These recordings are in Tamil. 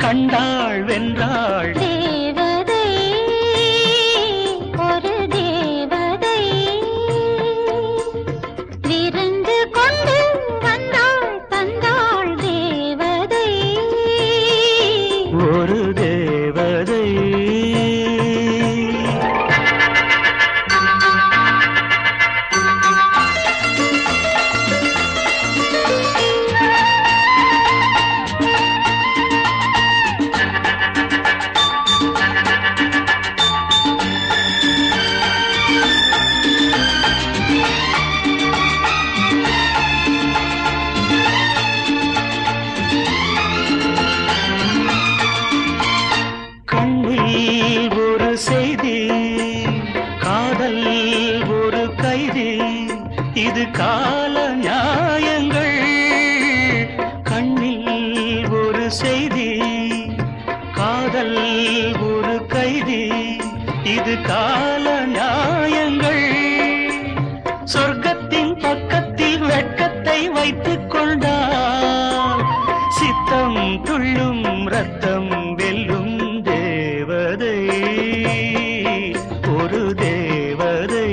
கண்டாள் வென்றாள். தேவதை, ஒரு தேவதை விருந்து கொண்டு வந்தாள் தந்தாள். தேவதை, ஒரு தேவதை. கண்ணில் ஒரு செய்தி, காதல் ஒரு கைதி, இது கால நியாயங்கள். கண்ணில் ஒரு செய்தி, காதல் ஒரு கைதி, இது கால நியாயங்கள். சொர்க்கத்தின் பக்கத்தில் வெட்கத்தை வைத்துக் கொண்டால் சித்தம் துள்ளும் ரத்தம் வெல்லும். தேவதை, ஒரு தேவதை.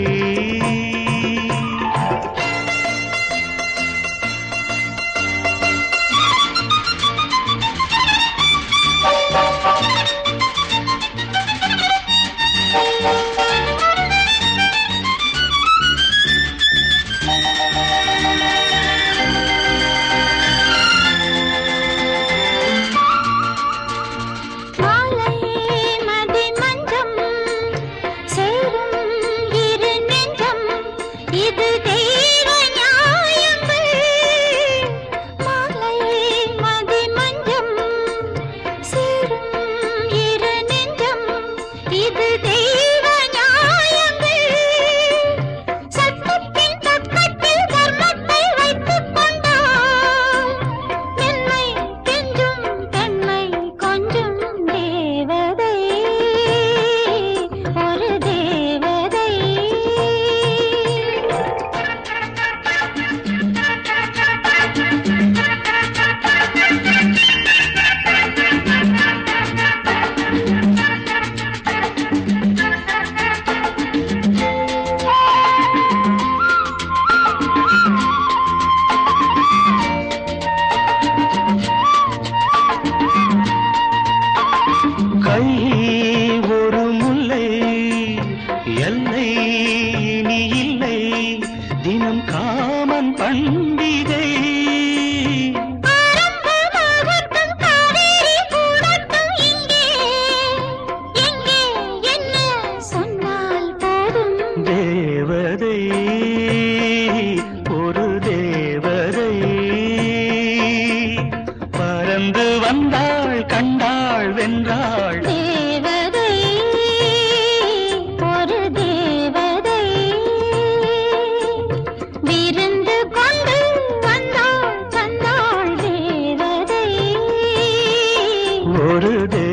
மாலை மதி மஞ்சம் சேரும் இரு நெஞ்சம், இது தெய்வ நியாயங்கள். மாலை மதி மஞ்சம் சேரும் இரு நெஞ்சம், இது தெய்வ நியாயங்கள். சட்டத்தின் பக்கத்தில் தர்மத்தை வைத்துக் கொண்டால் மென்மை கெஞ்சும் பெண்மை கொஞ்சும். தேவதை, ஒரு தேவதை. கையில் ஒரு முல்லை, எல்லை இனி இல்லை, தினம் காமன் பண்டிகை. ஆரம்பமாகட்டும் காவேரி கூடட்டும் இங்கே, எங்கே என்ன சொன்னால் போதும். தேவதை, ஒரு தேவதை. பறந்து வந்தாள் கண்டாள் வென்றாள். தேவதை, ஒரு தேவதை விருந்து கொண்டு வந்தாள் தந்தாள். தேவதை, ஒரு தேவதை.